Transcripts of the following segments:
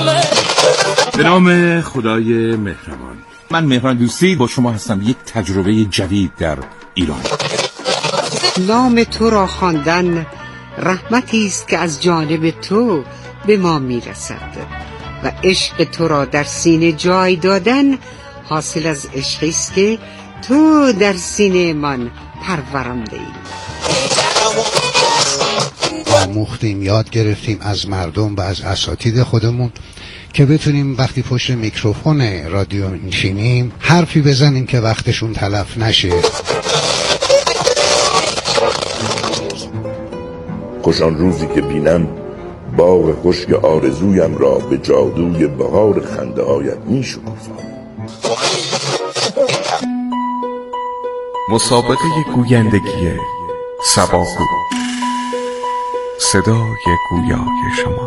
به نام خدای مهربان. من مهران دوستی با شما هستم. یک تجربه جدید در ایران. نام تو را خواندن رحمتی است که از جانب تو به ما میرسد و عشق تو را در سینه جای دادن حاصل از عشقی است که تو در سینه من پرورانده ای. آموختیم، یاد گرفتیم از مردم و از اساتید خودمون که بتونیم وقتی پشت میکروفون رادیو نشینیم حرفی بزنیم که وقتشون تلف نشه. خوش آن روزی که بینم باغ خشک آرزویم را به جادوی بهار خنده هایت می شکوفم. مسابقه گویندگی سباگو، صدای گویای شما.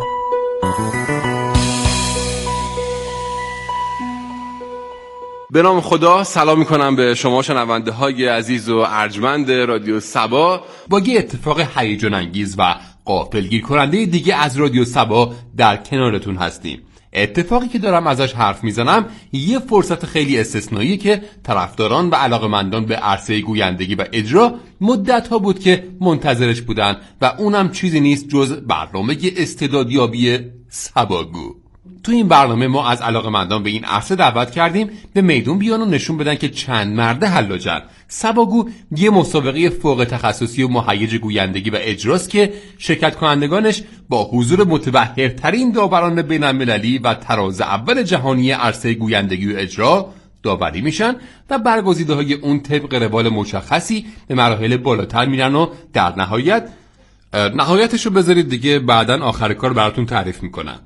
به نام خدا سلام میکنم به شما شنونده های عزیز و ارجمند رادیو سبا. با یه اتفاق هیجان انگیز و غافلگیر کننده دیگه از رادیو سبا در کنارتون هستیم. اتفاقی که دارم ازش حرف میزنم یه فرصت خیلی استثنایی که طرفداران و علاقه‌مندان به عرصه گویندگی و اجرا مدت‌ها بود که منتظرش بودن و اونم چیزی نیست جز برنامه استعدادیابی سباگو. تو این برنامه ما از علاقه‌مندان به این عرصه دعوت کردیم به میدون بیان و نشون بدن که چند مرده حلاجن. سباگو یه مسابقه فوق تخصصی و مهیج گویندگی و اجراست که شرکت کنندگانش با حضور متبحرترین داوران بین‌المللی و تراز اول جهانی عرصه گویندگی و اجرا داوری میشن و برگزیده‌های اون طبق روال مشخصی به مراحل بالاتر میرن و در نهایتشو بذارید دیگه بعدن آخر کار براتون تعریف میکنن.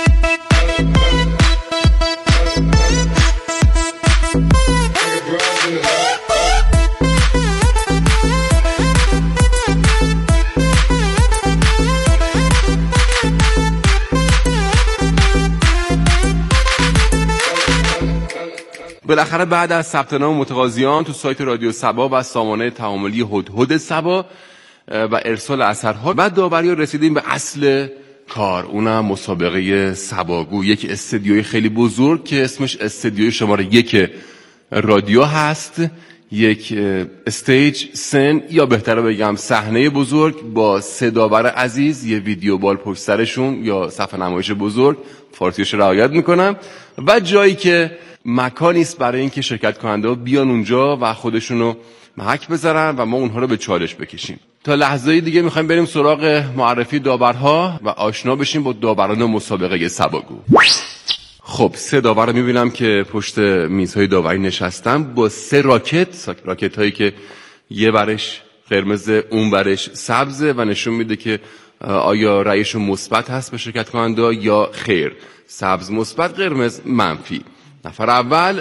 بالاخره بعد از ثبت نام متقاضیان تو سایت رادیو سبا و سامانه تعاملی هدهد سبا و ارسال اثرها و داوری رسیدیم به اصل کار، اونم مسابقه سباگو، یک استدیوی خیلی بزرگ که اسمش استدیوی شماره 1 رادیو هست. یک استیج، سن یا بهتره بگم صحنه بزرگ با 3 داور عزیز، یه ویدیو بال پشت سرشون یا صفحه نمایش بزرگ، فارسیش رعایت میکنم، و جایی که مکانی است برای اینکه شرکت کننده بیان اونجا و خودشونو محک بذارن و ما اونها رو به چالش بکشیم. تا لحظه دیگه میخوایم بریم سراغ معرفی داورها و آشنا بشیم با داوران مسابقه سباگو. خب 3 داور رو میبینم که پشت میزهای داوری نشستن با 3 راکت هایی که یه برش قرمز اون برش سبزه و نشون میده که آیا رأیشون مثبت هست به شرکت کننده یا خیر. سبز مثبت، قرمز منفی. نفر اول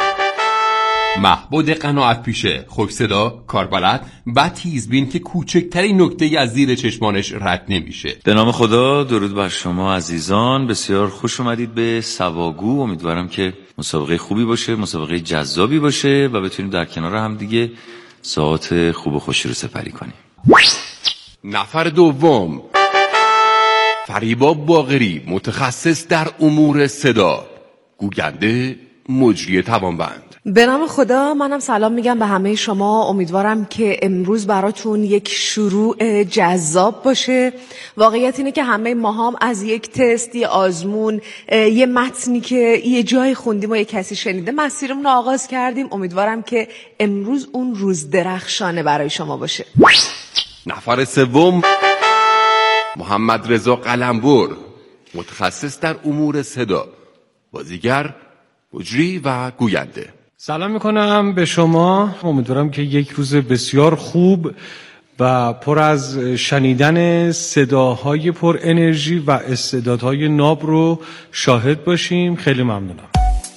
محبود قناعت پیشه، خوش صدا، کاربلد و تیزبین که کوچکترین نکته‌ای از زیر چشمانش رد نمیشه. به نام خدا، درود بر شما عزیزان، بسیار خوش اومدید به سباگو. امیدوارم که مسابقه خوبی باشه، مسابقه جذابی باشه و بتونیم در کنار هم دیگه ساعات خوب و خوشی رو سپری کنیم. نفر دوم فریبا باقری، متخصص در امور صدا، گوینده، مجری توانبند. به نام خدا، منم سلام میگم به همه شما. امیدوارم که امروز براتون یک شروع جذاب باشه. واقعیت اینه که همه ما هم از یک تست، یه آزمون، یه متنی که یه جای خوندیم و یه کسی شنیده مسیرمون رو آغاز کردیم. امیدوارم که امروز اون روز درخشانه برای شما باشه. نفر سوم محمد رضا قلمبر، متخصص در امور صدا، بازیگر، مجری و گوینده. سلام میکنم به شما. امیدوارم که یک روز بسیار خوب و پر از شنیدن صداهای پر انرژی و استعدادهای ناب رو شاهد باشیم. خیلی ممنونم.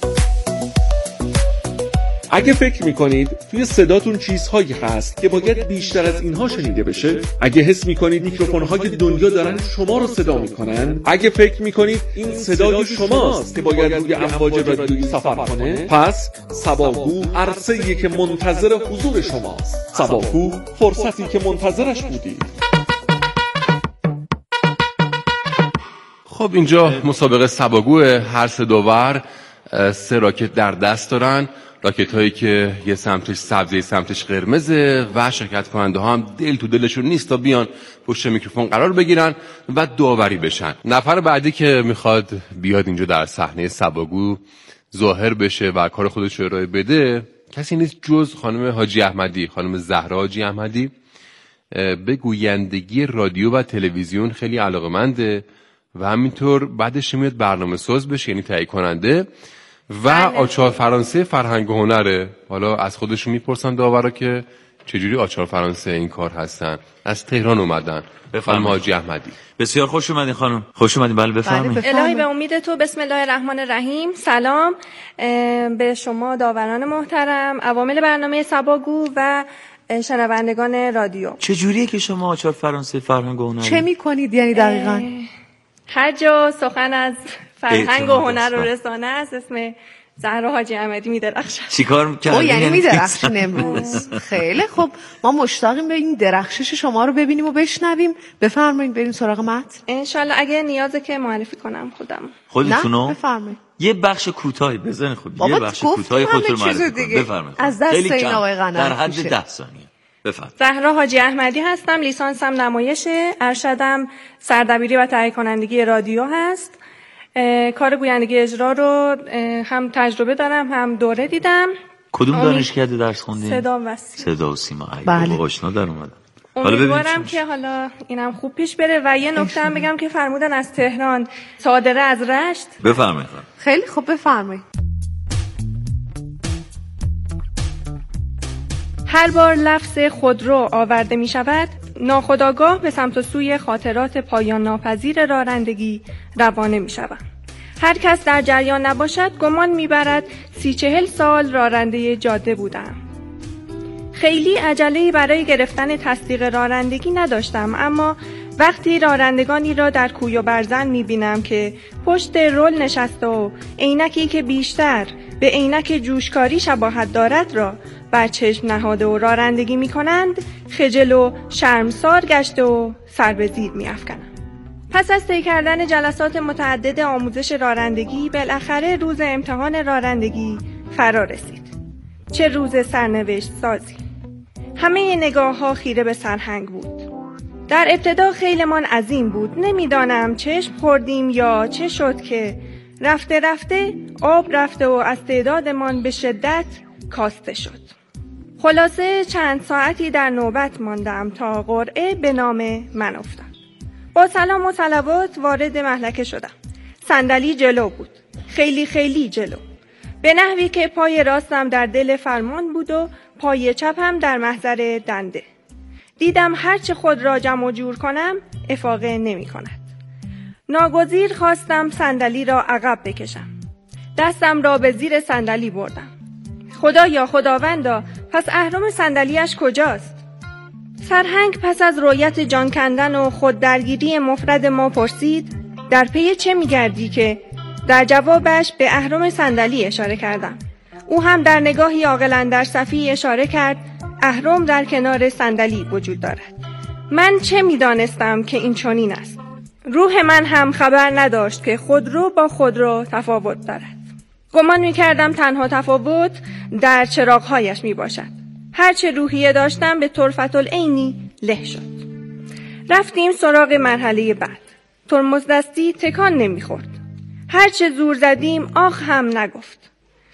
اگه فکر میکنید توی صداتون چیزهایی هست که باید بیشتر از اینها شنیده بشه، اگه حس میکنید میکروفون‌های دنیا دارن شما رو صدا میکنن، اگه فکر میکنید این صدای شماست که باید روی امواج رادیویی سفر کنه، پس سباگو عرصه‌ایه که منتظر حضور شماست. سباگو فرصتی که منتظرش بودید. خب اینجا مسابقه سباگو، هر سه داور 3 راکت در دست دارن، راکت هایی که یه سمتش سبزه سمتش قرمزه و شرکت کننده ها هم دل تو دلشون نیست تا بیان پشت میکروفون قرار بگیرن و داوری بشن. نفر بعدی که میخواد بیاد اینجا در صحنه سباگو ظاهر بشه و کار خودش رو ارائه بده کسی نیست جز خانم حاجی احمدی، خانم زهرا حاجی احمدی. به گویندگی رادیو و تلویزیون خیلی علاقه‌منده و همینطور بعدش میاد برنامه ساز بشه، یعنی تهیه کننده و آچار فرانسه فرهنگ و هنره. حالا از خودشون میپرسن داورا که چجوری آچار فرانسه این کار هستن. از تهران اومدن. خانم حاجی احمدی. بسیار خوش اومدین خانم. خوش اومدین. بله بفرمایید. الهی به امید تو. بسم الله الرحمن الرحیم. سلام به شما داوران محترم، عوامل برنامه سباگو و شنوندگان رادیو. چجوریه که شما آچار فرانسه فرهنگ و هنر چه میکنید یعنی دقیقاً؟ هر جا سخن از فرهنگ و هنر و رسانه است اسم زهرا حاجی احمدی میدرخشه. چیکار می‌کنی؟ یعنی میدرخشین امروز. خیلی خوب، ما مشتاقیم به این درخشش شما رو ببینیم و بشنویم. بفرمایید بریم سراغ متن. انشالله اگه نیازه که معرفی کنم خودتونو. بفرمایید. یه بخش کوتاهی بزنید. خب یه بخش کوتاهی خودتون معرفی کنید. بفرمایید. از دست این آقای قناعت در حد 10 ثانیه. بفرمایید. زهرا حاجی احمدی هستم، لیسانسم نمایشه، ارشدم سردبیری و تهیه کنندگی رادیو هست. کار گویندگی اجرا رو هم تجربه دارم هم دوره دیدم. کدوم دانشکده درس خوندین؟ صدا و سیما. بله. آشنا در اومدم. امیدوارم که حالا اینم خوب پیش بره و یه نکته هم بگم که فرمودن از تهران، صادره از رشت. بفرمایید. خیلی خوب، بفرمایید. هر بار لفظ خودرو آورده می شود، ناخودآگاه به سمت و سوی خاطرات پایان ناپذیر رانندگی روانه می شود. هر کس در جریان نباشد گمان می برد 30-40 سال راننده جاده بودم. خیلی عجله‌ای برای گرفتن تصدیق رانندگی نداشتم، اما وقتی رانندگانی را در کوی و برزن می بینم که پشت رول نشسته و عینکی که بیشتر به عینک جوشکاری شباهت دارد را بر چشم نهاده و رانندگی می کنند، خجل و شرمسار گشته و سر به زیر می افکنم. پس از طی کردن جلسات متعدد آموزش رانندگی، بالاخره روز امتحان رانندگی فرا رسید. چه روز سرنوشت سازی! همه نگاه ها خیره به سرهنگ بود. در ابتدا خیلمان عظیم بود. نمیدانم چشم خوردیم یا چه شد که رفته رفته آب رفته و از تعدادمان به شدت کاسته شد. خلاصه چند ساعتی در نوبت ماندم تا قرعه به نام من افتاد. با سلام و صلوات وارد محلکه شدم. صندلی جلو بود. خیلی خیلی جلو. به نحوی که پای راستم در دل فرمان بود و پای چپم در محضر دنده. دیدم هرچه خود را جمع و جور کنم افاقه نمی کند. ناگزیر خواستم صندلی را عقب بکشم. دستم را به زیر صندلی بردم. خدا یا خداوندا، پس اهرم صندلیش کجاست؟ سرهنگ پس از رویت جان کندن و خود درگیری مفرد ما پرسید در پی چه می‌گردی که در جوابش به اهرم صندلی اشاره کردم. او هم در نگاهی عاقل اندر صفی اشاره کرد اهرم در کنار صندلی وجود دارد. من چه می‌دانستم که این چنین است؟ روح من هم خبر نداشت که خودرو با خودرو تفاوت دارد. گمان می‌کردم تنها تفاوت در چراغ‌هایش میباشد. هرچه روحیه داشتم به طرفت العینی له شد. رفتیم سراغ مرحله بعد. ترمز دستی تکان نمیخورد. هرچه زور زدیم آخ هم نگفت.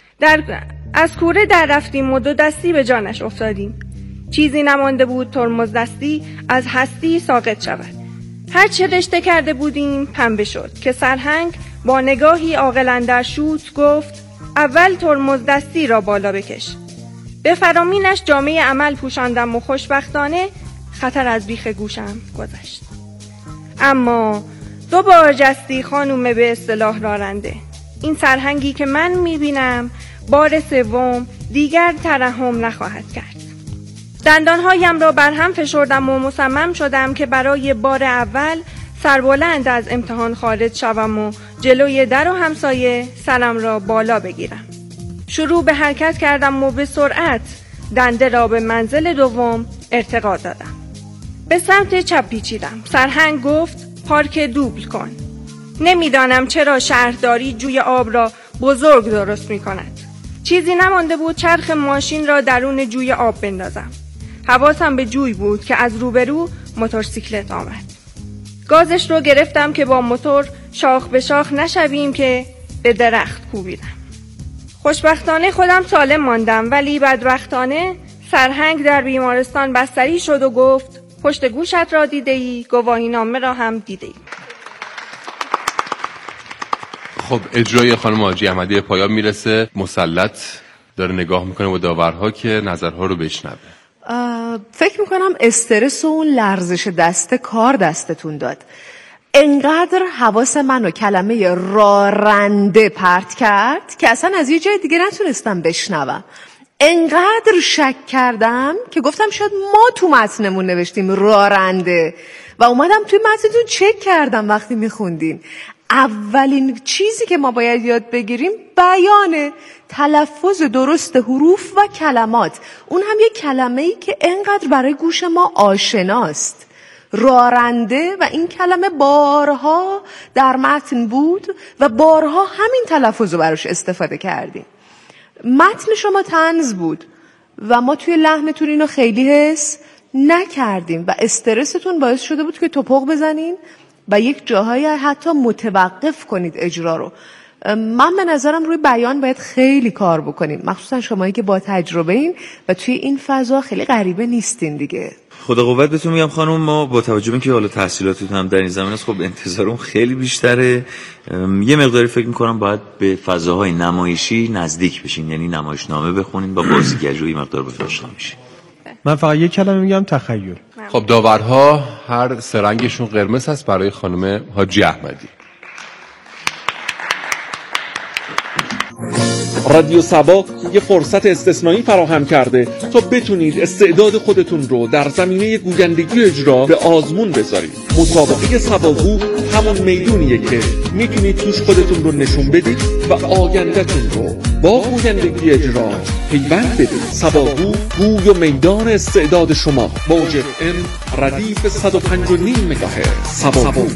از کوره در رفتیم و 2 دستی به جانش افتادیم. چیزی نمانده بود ترمز دستی از هستی ساقط شود. هرچه رشته کرده بودیم پنبه شد که سرهنگ با نگاهی عاقل اندر شوت گفت اول ترمز دستی را بالا بکش. به فرامینش جامعه عمل پوشاندم و خوشبختانه خطر از بیخ گوشم گذشت. اما 2 بار جستی خانوم به اصطلاح راننده. این سرهنگی که من میبینم بار 3 دیگر ترحم نخواهد کرد. دندانهایم را برهم فشردم و مصمم شدم که برای بار اول سربلند از امتحان خارج شوم و جلوی در و همسایه سرم را بالا بگیرم. شروع به حرکت کردم و به سرعت دنده را به منزل 2 ارتقا دادم. به سمت چپ پیچیدم. سرهنگ گفت پارک دوبل کن. نمیدانم چرا شهرداری جوی آب را بزرگ درست می کند. چیزی نمانده بود چرخ ماشین را درون جوی آب بندازم. حواسم به جوی بود که از روبرو موتورسیکلت آمد. گازش رو گرفتم که با موتور شاخ به شاخ نشویم که به درخت کوبیدم. خوشبختانه خودم سالم ماندم، ولی بدبختانه سرهنگ در بیمارستان بستری شد و گفت پشت گوشت را دیده‌ای، گواهی نامه را هم دیده‌ای. خب اجرای خانم حاجی احمدی پایان میرسه. مسلط داره نگاه میکنه با داورها که نظرها رو بشنوه. فکر میکنم استرس و اون لرزش دست کار دستتون داد. انقدر حواس منو کلمه راننده پرت کرد که اصلا از یه جای دیگه نتونستم بشنوم. انقدر شک کردم که گفتم شاید ما تو متنمون نوشتیم راننده و اومدم توی متنتون چک کردم وقتی میخوندین. اولین چیزی که ما باید یاد بگیریم بیانه، تلفظ درست حروف و کلمات. اون هم یه کلمه‌ای که انقدر برای گوش ما آشناست، راننده، و این کلمه بارها در متن بود و بارها همین تلفظ رو براش استفاده کردیم. متن شما طنز بود و ما توی لحنتون اینو خیلی حس نکردیم و استرستون باعث شده بود که توپق بزنین و یک جاهایی حتی متوقف کنید اجرا رو. من به نظرم روی بیان باید خیلی کار بکنیم، مخصوصا شمایی که با تجربه این و توی این فضا خیلی غریبه نیستین دیگه. خدا قوت بهتون میگم خانم، ما با توجه به اینکه حالا تحصیلاتتون هم در این زمینه است، خب انتظارم خیلی بیشتره. یه مقداری فکر میکنم باید به فضاهای نمایشی نزدیک بشین، یعنی نمایشنامه بخونین، با بازیگری روی مقدار بفراشنا میشین. من فقط یک کلمه میگم، تخیل. خب داورها هر سه رنگشون قرمز هست برای خانم حاجی احمدی. رادیو سبا یه فرصت استثنایی فراهم کرده تا بتونید استعداد خودتون رو در زمینه گویندگی اجرا به آزمون بذارید. مسابقه سباگو همون میدونیه که میتونید توش خودتون رو نشون بدید و آینده‌تون رو با گویندگی اجرا پیوند بدید. سباگو، گوی و میدان استعداد شما. موج FM ردیف 105.9 مگاهرتز. سباگو.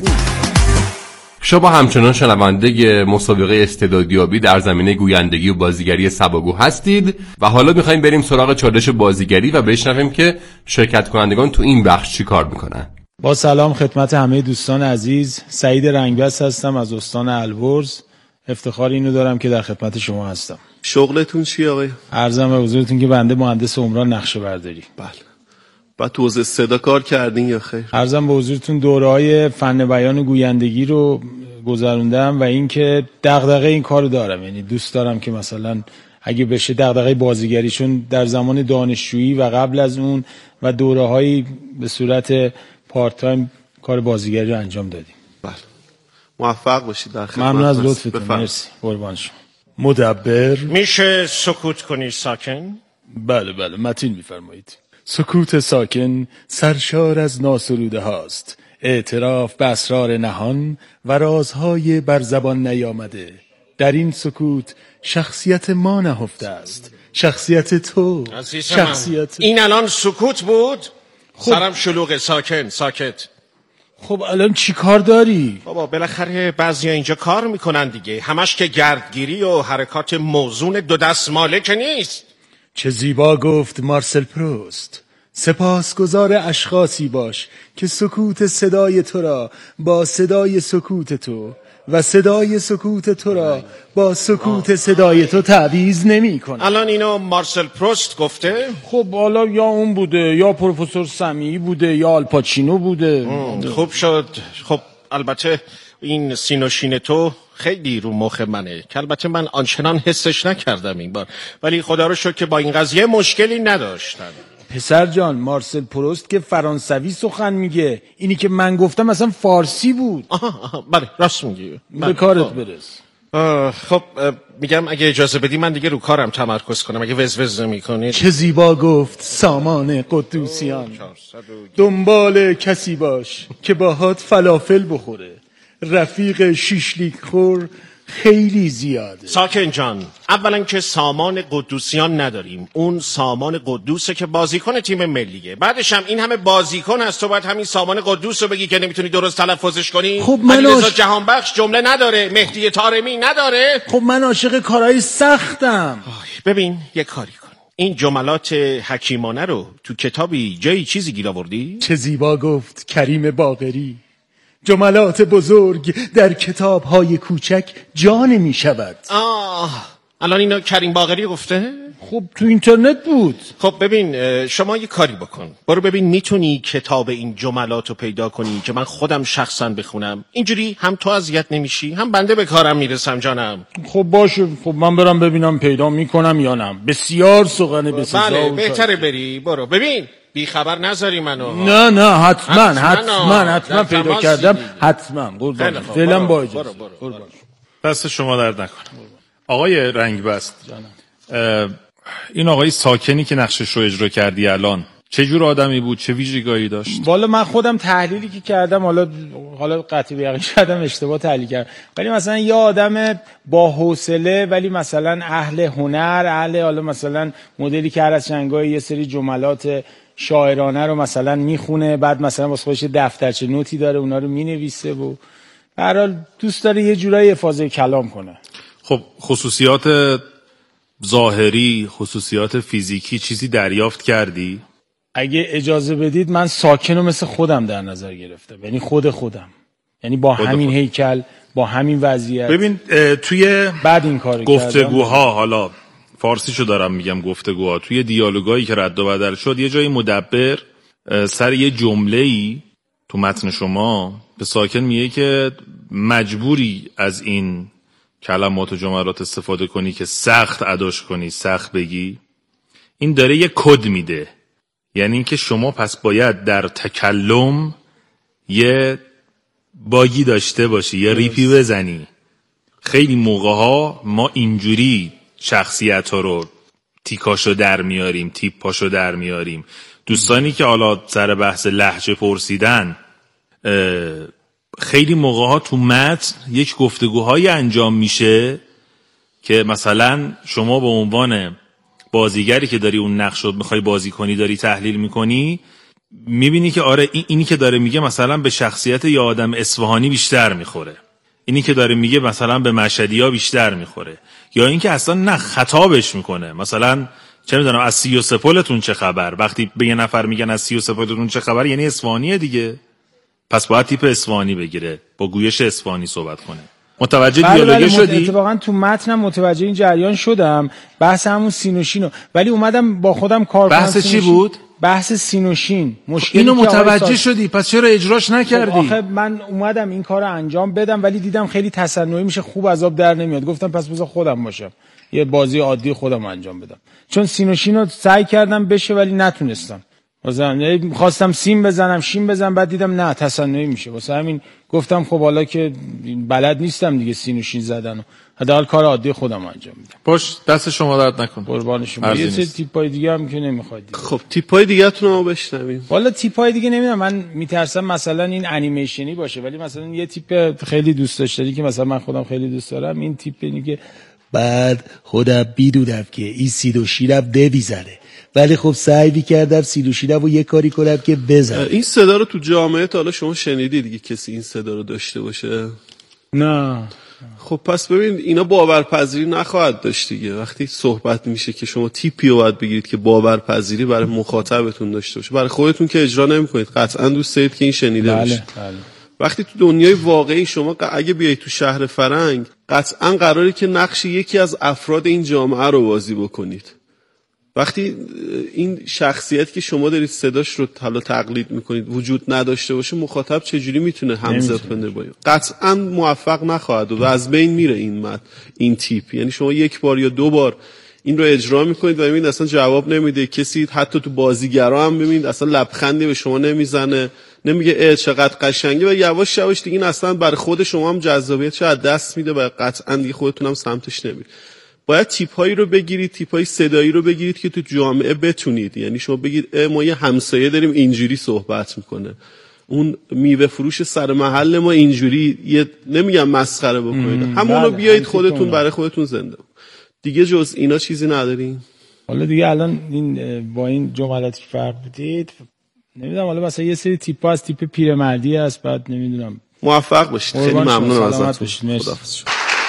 شما همچنان شنونده مسابقه استعدادیابی در زمینه گویندگی و بازیگری سباگو هستید و حالا میخوایم بریم سراغ چالش بازیگری و بشنویم که شرکت کنندگان تو این بخش چی کار میکنن. با سلام خدمت همه دوستان عزیز، سعید رنگبست هستم از استان البرز. افتخار اینو دارم که در خدمت شما هستم. شغلتون چیه آقای؟ عرضم به حضورتون که بنده مهندس عمران نقشه برداری. بله. بعد تو حوزه صدا کار کردین یا خیر؟ عرضم به حضورتون دوره‌های فن بیان و گویندگی رو گذروندم و اینکه دغدغه این کارو دارم، یعنی دوست دارم که مثلا اگه بشه دغدغه بازیگریشون در زمان دانشجویی و قبل از اون و دوره‌هایی به صورت پارت تایم کار بازیگری رو انجام دادیم. بله. موفق باشید در خدمت. ممنون از لطفتون. مرسی. قربان شما. مدبر میشه سکوت کنی ساکن؟ بله متین میفرمایید. سکوت ساکن سرشار از ناسروده هاست، اعتراف به اسرار نهان و رازهای بر زبان نیامده. در این سکوت شخصیت ما نهفته است، شخصیت تو. شخصیت این الان سکوت بود؟ خب. سرم شلوغه. ساکت. خب الان چی کار داری؟ بابا بالاخره بعضیا اینجا کار میکنن دیگه، همش که گردگیری و حرکات موزون دو دستماله که نیست. چه زیبا گفت مارسل پروست. سپاسگزار اشخاصی باش که سکوت صدای تو را با صدای سکوت تو و صدای سکوت تو را با سکوت صدای تو تعویض نمی کنه. الان اینو مارسل پروست گفته؟ خب حالا یا اون بوده یا پروفسور سمیعی بوده یا آلپاچینو بوده. خوب شد. خب البته این سینوشین تو خیلی رو مخ منه که البته من آنچنان حسش نکردم این بار، ولی خدا رو شکر که با این قضیه مشکلی نداشتم. پسر جان، مارسل پروست که فرانسوی سخن میگه، اینی که من گفتم اصلا فارسی بود. آها بله راست میگی. به کارت برس. خب میگم اگه اجازه بدی من دیگه رو کارم تمرکز کنم اگه وز نمی‌کنید. چه زیبا گفت سامان قدوسیان. دنبال کسی باش که باهات فلافل بخوره، رفیق شیشلیک خور خیلی زیاده. ساکن جان، اولا که سامان قدوسیان نداریم، اون سامان قدوسه که بازیکن تیم ملیه. بعدش هم این همه بازیکن هست، تو باید همین سامان قدوس رو بگی که نمیتونی درست تلفظش کنی. خب من علیرضا جهانبخش جمله نداره، مهدی طارمی نداره. خب من عاشق کارهای سختم. ببین یه کاری کن، این جملات حکیمانه رو تو کتابی جایی چیزی گیر آوردی؟ چه زیبا گفت کریم باقری، جملات بزرگ در کتاب‌های کوچک جا نمی شود. الان اینو کریم باقری گفته؟ خب تو اینترنت بود. خب ببین شما یه کاری بکن، برو ببین میتونی کتاب این جملات رو پیدا کنی که من خودم شخصا بخونم، اینجوری هم تو اذیت نمیشی هم بنده به کارم میرسم جانم. خب باشه، خب من برم ببینم پیدا میکنم یا نه. بسیار سوغن بسیار. بله بهتره بری، برو ببین بی خبر نذاری منو. نه حتما پیدا کردم، حتما قربان. فعلا با اجازه. دست شما درد نکنه. آقای رنگبست، این آقای ساکنی که نقشش رو اجرا کردی الان چه جور آدمی بود، چه ویژگی‌هایی داشت؟ والا من خودم تحلیلی که کردم، حالا قطعی به یقین شدم اشتباه تحلیل کردم، ولی مثلا یه آدم با حوصله، ولی مثلا اهل هنر، حالا مثلا مدلی که هر از چنگای یه سری جملات شاعرانه رو مثلا میخونه، بعد مثلا واسه خودش دفترچه نوتی داره اونا رو مینویسه و به هر حال دوست داره یه جورایی افاضه کلام کنه. خب خصوصیات ظاهری، خصوصیات فیزیکی چیزی دریافت کردی؟ اگه اجازه بدید من ساکنو مثل خودم در نظر گرفتم، یعنی خودم، یعنی با همین هیکل، با همین وضعیت. ببین توی بعد این کارو گفتگوها، حالا فارسیشو دارم میگم، گفتگوها توی دیالوگایی که رد و بدل شد، یه جایی مدبر سر یه جمله‌ای تو متن شما به ساکن میگه که مجبوری از این کلمات و جملات استفاده کنی که سخت اداش کنی، سخت بگی. این داره یه کد میده، یعنی اینکه شما پس باید در تکلم یه باگی داشته باشی، یه ریپی بزنی. خیلی موقعها ما اینجوری شخصیت ها رو تیکاشو در میاریم، تیپاشو در میاریم. دوستانی که حالا سر بحث لهجه پرسیدن، خیلی موقعها تو متن یک گفتگوهای انجام میشه که مثلا شما به عنوان بازیگری که داری اون نقش رو میخوای بازی کنی، داری تحلیل میکنی، میبینی که آره اینی که داره میگه مثلا به شخصیت یه آدم اصفهانی بیشتر میخوره، اینی که داره میگه مثلا به مشهدی‌ها بیشتر میخوره، یا اینکه اصلا نه خطابش میکنه، مثلا چه میدونم از 33 پلتون چه خبر. وقتی به یه نفر میگن از 33 پلتون چه خبر، یعنی اصفهانیه دیگه، پس باید تیپ اصفهانی بگیره، با گویش اصفهانی صحبت کنه. متوجه دیالوگی شدی؟ اتفاقا تو متنم متوجه این جریان شدم، بحث همون سینوشینو، ولی اومدم با خودم کار کنم. بحث چی بود؟ بحث سینوشین. مشکلی اینو متوجه شدی، پس چرا اجراش نکردی؟ آخه من اومدم این کارو انجام بدم، ولی دیدم خیلی تصنعی میشه، خوب عذاب در نمیاد، گفتم پس بذار خودم باشم، یه بازی عادی خودم انجام بدم. چون سینوشینو سعی کردم بشه ولی نتونستم. مثلا خواستم سین بزنم، شین بزنم، بعد دیدم نه تصنعی میشه، واسه همین گفتم خب حالا که بلد نیستم دیگه سین و شین زدن، حداقل کار عادی خودم انجام میدم. باش، دست شما درد نکن. قربان شما. یه سری تیپای دیگه هم که نمیخواید. خب تیپای دیگه‌تون رو بشنویم. والا تیپای دیگه نمیدونم، من میترسم مثلا این انیمیشنی باشه، ولی مثلا یه تیپ خیلی دوست داشتنی که مثلا من خودم خیلی دوست دارم، این تیپ اینه که بعد خودم میدونم که این سین و شینم نمیزنه، ولی خب سعی می‌کردم سینوشینم و یه کاری کنم که بزنم. این صدا رو تو جامعه تا حالا شما شنیدی دیگه کسی این صدا رو داشته باشه؟ نه. خب پس ببین اینا باورپذیری نخواهد داشت دیگه. وقتی صحبت میشه که شما تیپی رو باید بگیرید که باورپذیری برای مخاطبتون داشته باشه، برای خودتون که اجرا نمی‌کنید، قطعاً دوست دارید که این شنیده بشه. بله. وقتی تو دنیای واقعی شما اگه بیای تو شهر فرنگ، قطعاً قراره که نقش یکی از افراد این جامعه رو بازی بکنید. وقتی این شخصیت که شما دارید صداش رو حالا تقلید میکنید وجود نداشته باشه، مخاطب چجوری میتونه همزاد کنه با این؟ قطعا موفق نخواهد و از بین میره این تیپ. یعنی شما یک بار یا دو بار این رو اجرا میکنید و ببینید اصلا جواب نمیده، کسی حتی تو بازیگرا هم ببینید اصلا لبخندی به شما نمیزنه، نمیگه چقدر قشنگه، و یواش یواش دیگه این اصلا برای خود شما هم جذابیتش از دست میده و قطعا دیگه خودتون هم سمتش نمیرید. باید تیپ‌هایی رو بگیرید، تیپ‌های صدایی رو بگیرید که تو جامعه بتونید، یعنی شما بگید ما یه همسایه داریم اینجوری صحبت میکنه اون میوه فروش سر محل ما اینجوری نمیگم مسخره بکنید، همونو بیایید خودتون برای خودتون زنده. دیگه جز اینا چیزی ندارین؟ حالا دیگه الان این با این جملاتی فرق بدید، نمیدونم، حالا مثلا یه سری تیپ‌ها از تیپ پیرمردی هست، بعد نمیدونم. موفق باشید، خیلی ممنونم ازتون. خداحافظ.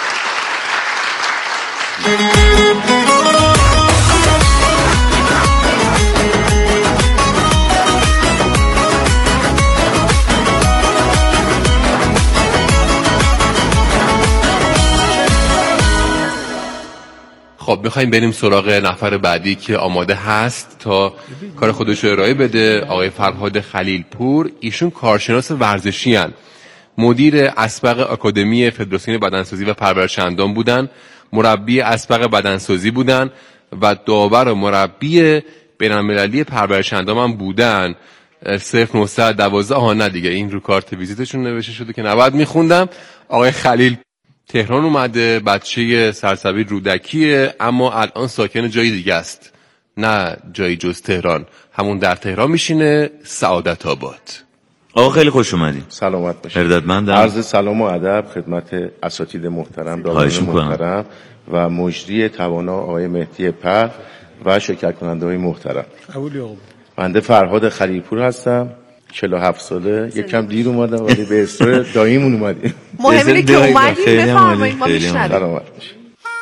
خب میخوایم بریم سراغ نفر بعدی که آماده هست تا کار خودش رو ارائه بده. آقای فرهاد خلیلپور، ایشون کارشناس ورزشی هن. مدیر اسبق آکادمی فدراسیون بدنسازی و پرورش اندام بودن، مربی اسبق بدنسازی بودن و داور و مربی بین‌المللی پرورش اندام هم بودن. 0912 نه دیگه این رو کارت ویزیتشون نوشته شده که نباید میخوندم. آقای خلیل تهران اومده، بچه سرسبیل رودکیه، اما الان ساکن جای دیگه است، نه جایی جز تهران، همون در تهران میشینه، سعادت آباد. آقا خیلی خوش اومدین. سلامت باشید. ارادتمندم. عرض سلام و ادب خدمت اساتید محترم، دانشجویان محترم و مجری توانا آقای مهدی پهن و شرکت کننده‌های محترم. بنده فرهاد خلیلپور هستم، 47 ساله، یکم دیر اومدم ولی به اصرار داییمون اومدیم. مهمه که اومدیم، بفرمایید ما میشنویم. سلامت باشید.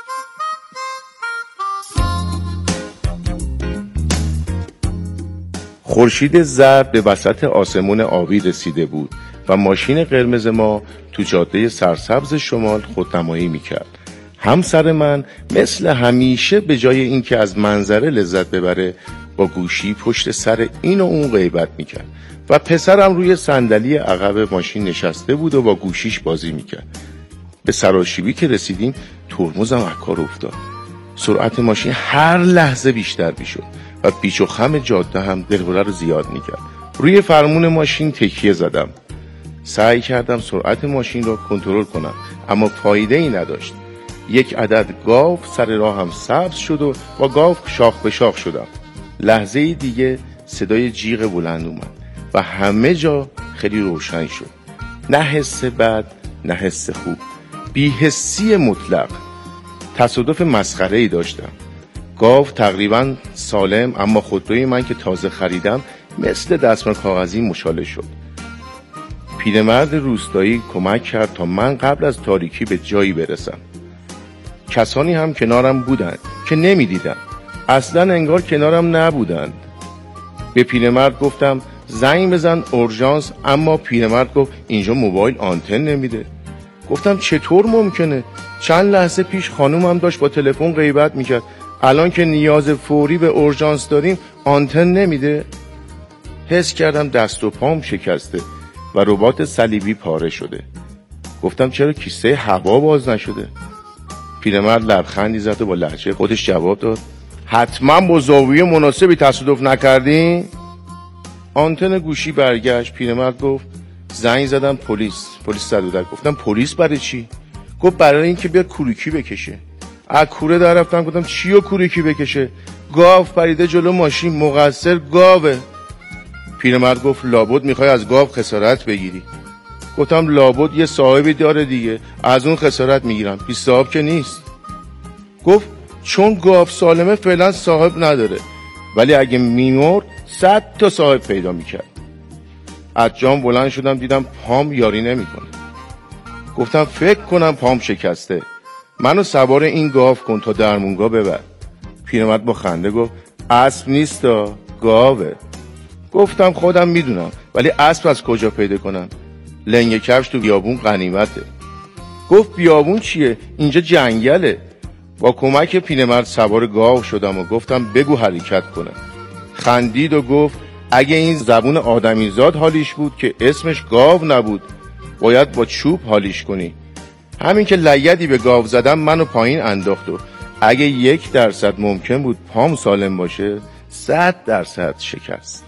خورشید زرد به وسط آسمون آبی رسیده بود و ماشین قرمز ما تو جاده سرسبز شمال خودنمایی میکرد. همسر من مثل همیشه به جای اینکه از منظره لذت ببره با گوشی پشت سر این و اون غیبت میکرد و پسرم روی صندلی عقب ماشین نشسته بود و با گوشیش بازی میکرد. به سراشیبی که رسیدیم ترمزم از کار افتاد. سرعت ماشین هر لحظه بیشتر میشد و پیچ و خم جاده هم دلهره رو زیاد میکرد. روی فرمون ماشین تکیه زدم. سعی کردم سرعت ماشین رو کنترل کنم اما فایده ای نداشت. یک عدد گاو سر راهم سبز شد و با گاو شاخ به شاخ شدم. لحظه دیگه صدای جیغ بلند اومد و همه جا خیلی روشن شد. نه حس بد نه حس خوب، بی‌حسی مطلق. تصادف مسخره‌ای داشتم. گاو تقریبا سالم اما خودروی من که تازه خریدم مثل دستمال کاغذی مشاله شد. پیرمرد روستایی کمک کرد تا من قبل از تاریکی به جایی برسم. کسانی هم کنارم بودند که نمی‌دیدم. اصلا انگار کنارم نبودند. به پیرمرد گفتم زنگ بزن اورژانس، اما پیرمرد گفت اینجا موبایل آنتن نمیده. گفتم چطور ممکنه؟ چند لحظه پیش خانومم داشت با تلفن غیبت میکرد، الان که نیاز فوری به اورژانس داریم آنتن نمیده. حس کردم دست و پام شکسته و رباط صلیبی پاره شده. گفتم چرا کیسه هوا باز نشده؟ پیرمرد لبخندی زد و با لهجه خودش جواب داد حتما با زاویه مناسبی تصادف نکردین؟ آنتن گوشی برگشت. پیرمرد گفت زنگ زدم پلیس 110. گفتم پلیس برای چی؟ گفت برای اینکه بیاد کوریکی بکشه. از کوره در رفتم گفتم چیو کوریکی بکشه؟ گاو پریده جلو ماشین، مقصر گاوه. پیرمرد گفت لابد میخوای از گاو خسارت بگیری. گفتم لابد یه صاحبی داره دیگه، از اون خسارت میگیرم، بی صاحب که نیست. گفت چون گاو سالمه فعلا صاحب نداره، ولی اگه میمرد 100 تا صاحب پیدا میکرد. از جام بلند شدم دیدم پام یاری نمیکنه. گفتم فکر کنم پام شکسته، منو سوار این گاو کن تا درمونگاه ببر. پیرمرد با خنده گفت اسب نیستا، گاوه. گفتم خودم میدونم، ولی اسب از کجا پیدا کنم؟ لنگ کفش تو بیابون غنیمته. گفت بیابون چیه؟ اینجا جنگله. با کمک پیرمرد سوار گاو شدم و گفتم بگو حرکت کنه. خندید و گفت اگه این زبون آدمیزاد حالیش بود که اسمش گاو نبود، باید با چوب حالیش کنی. همین که لیدی به گاو زدم منو پایین انداخت و اگه 1% ممکن بود پام سالم باشه 100% شکست.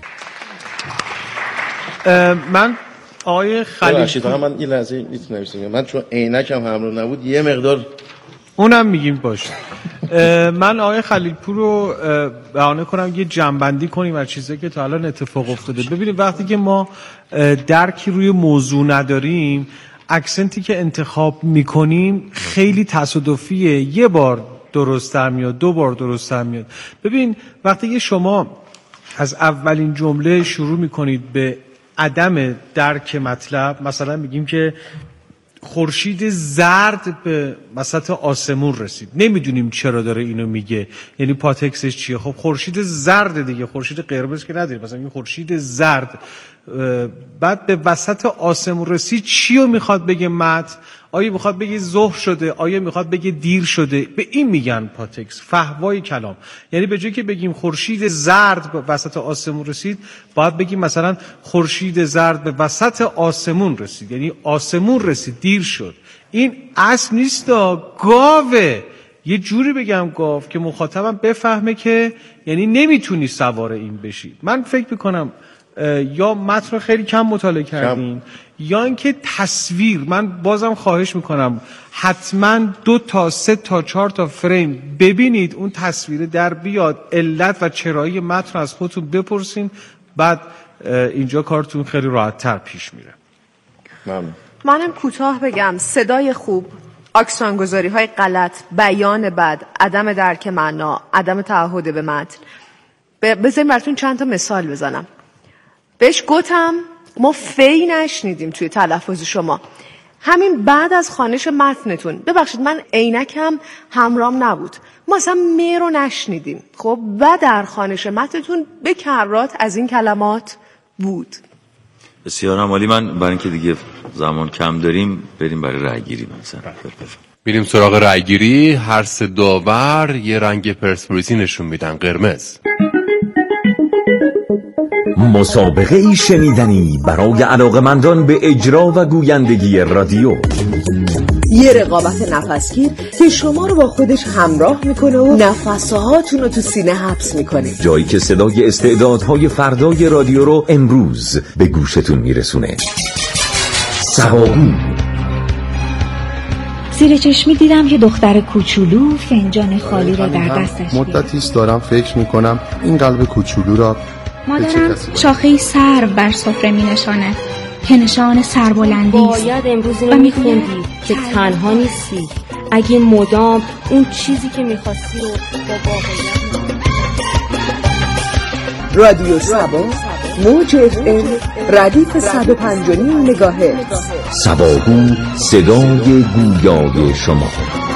من آقای خلیل من یه لحظه میتونم من چون عینکم همراه نبود یه مقدار اونم میگیم باشه. من آقای خلیلپور رو بهانه کنم یه جنبندی کنیم از چیزایی که تا الان اتفاق افتاده. ببینید وقتی که ما درکی روی موضوع نداریم، اکسنتی که انتخاب میکنیم خیلی تصادفیه، یه بار درست در میاد، 2 بار درست در میاد. ببین وقتی که شما از اولین جمله شروع میکنید به عدم درک مطلب، مثلا میگیم که خورشید زرد به وسط آسمون رسید، نمیدونیم چرا داره اینو میگه، یعنی پاتکسش چیه؟ خب خورشید زرد دیگه، خورشید قرمز که نداریم، مثلا این خورشید زرد بعد به وسط آسمون رسید، چیو میخواد بگه متن؟ آیا میخواد بگه ظهر شده؟ آیا میخواد بگه دیر شده؟ به این میگن پاتکس، فحوای کلام. یعنی به جای که بگیم خورشید زرد به وسط آسمون رسید، باید بگیم مثلا خورشید زرد به وسط آسمون رسید، یعنی آسمون رسید، دیر شد. این اصل نیست، گاوه. یه جوری بگم گاو که مخاطبم بفهمه که یعنی نمیتونی سوار این بشی. من فکر میکنم یا متن خیلی کم مطالعه کردین یا اینکه تصویر، من بازم خواهش میکنم حتما 2 تا 3 تا 4 تا فریم ببینید، اون تصویر در بیاد، علت و چرایی متن از خودتون بپرسین، بعد اینجا کارتون خیلی راحت تر پیش میره. منم کوتاه بگم، صدای خوب، اکسانگذاری های غلط، بیان بد، عدم درک معنا، عدم تعهد به متن. بذاریم براتون چند تا مثال بزنم. بهش گفتم ما فی نشنیدیم توی تلفظ شما، همین بعد از خوانش متنتون، ببخشید من عینکم همرام نبود، ما اصلا م رو نشنیدیم. خب و در خوانش متنتون به کرات از این کلمات بود. بسیار عالی. من برای اینکه دیگه زمان کم داریم بریم برای رای گیری. بریم سراغ رای گیری. هر 3 داور یه رنگ پرسپولیسی نشون میدن، قرمز. مسابقه ای شنیدنی برای علاقه‌مندان به اجرا و گویندگی رادیو. یه رقابت نفسگیر که شما رو با خودش همراه میکنه و نفسهاتون رو تو سینه حبس میکنه، جایی که صدای استعدادهای فردای رادیو رو امروز به گوشتون میرسونه. سواگو. زیر چشمی دیدم که دختر کوچولو فنجان خالی رو در دستش مدتیست دارم فکر میکنم این قلب کوچولو را مادرم شاخه سرو بر سفره می نشانه که نشان سربلندی است. باید امروز اینو میخوندی که تنها نیستی، اگه مدام اون چیزی که میخواستی رو با واقعیت. رادیو سبا موج FM ردیف 105.9 مگاهرتز. سواگو، صدای گویای شما.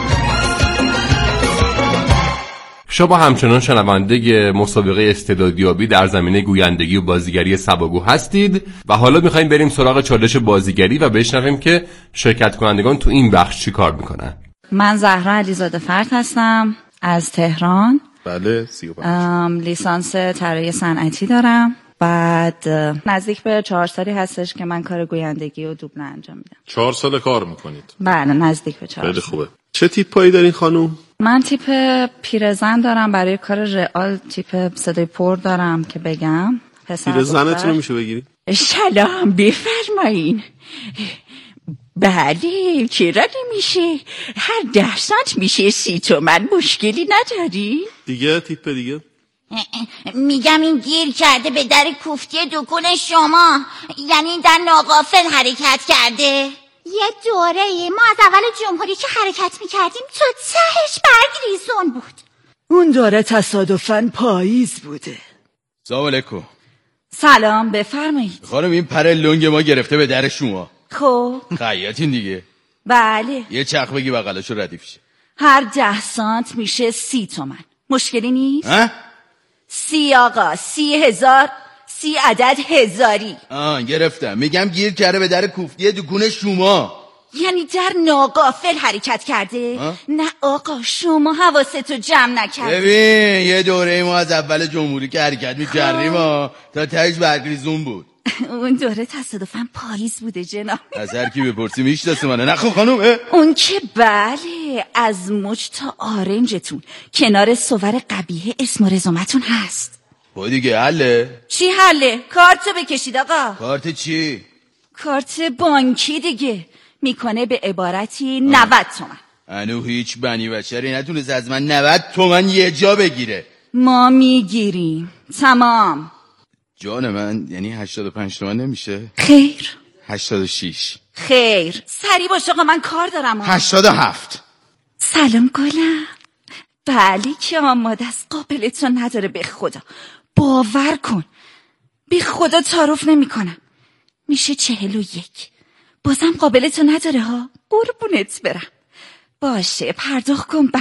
شما همچنان شنونده مسابقه استعدادیابی در زمینه گویندگی و بازیگری سواگو هستید و حالا میخوایم بریم سراغ چالش بازیگری و بشنویم که شرکت کنندگان تو این بخش چی کار میکنن. من زهرا علیزاده فرد هستم از تهران. بله 35. لیسانس طراحی صنعتی دارم. بعد نزدیک به 4 سالی هستش که من کار گویندگی و دوبله انجام میدم. 4 سال کار میکنید؟ بله نزدیک به 4. خیلی خوبه. چه تیپایی دارین خانوم؟ من تیپ پیرزن دارم، برای کار رئال تیپ صدای پر دارم که بگم. پیرزنتون رو میشه بگیری؟ سلام بفرمایین. بله چرا نمیشه، هر 10 سانت میشه 30 تومن، مشکلی نداری؟ دیگه تیپ دیگه؟ میگم این گیر کرده به در کوفتی دکون شما، یعنی در ناغافل حرکت کرده. یه دوره ما از اول جمهوری که حرکت میکردیم تو تهش برگ ریزون بود. اون دوره تصادفاً پاییز بوده. سلام علیکم. سلام بفرمایید. خانم این پر لنگ ما گرفته به در شما. خب خیاطین دیگه؟ بله. یه چرخ بگی بغلشو ردیف شه. هر 10 سانت میشه 30 تومن، مشکلی نیست؟ 30 آقا، 30,000، 30 عدد هزاری. گرفتم. میگم گیر کرده به در کوفتی دکون شما. یعنی در ناغافل حرکت کرده؟ نه آقا شما حواستو جمع نکردی. ببین یه دوره ما از اول جمهوری که حرکت میکردیم تا تهش برگریزون بود. اون دوره تصادفاً پاییز بوده جناب. از هر کی بپرسی میشناسه منو. نه خب خانوم اون که بله، از مچ تا آرنجتون کنار صور قبیه اسم و رزومتون هست. با دیگه حله؟ چی حله؟ کارتو بکشید آقا. کارت چی؟ کارت بانکی دیگه. میکنه به عبارتی 90 تومن. انو هیچ بنی بچری نتونست از من 90 تومن یه جا بگیره. ما میگیریم. تمام. جان من یعنی 85 تومن نمیشه؟ خیر. 86. خیر. سری باش آقا من کار دارم. 87. سلام گلم. بله که آماده است. قابل تو نداره به خدا. باور کن. به خدا تعارف نمی کنم. میشه 41. بازم قابل تو نداره ها. قربونت برم. باشه پرداخت کن.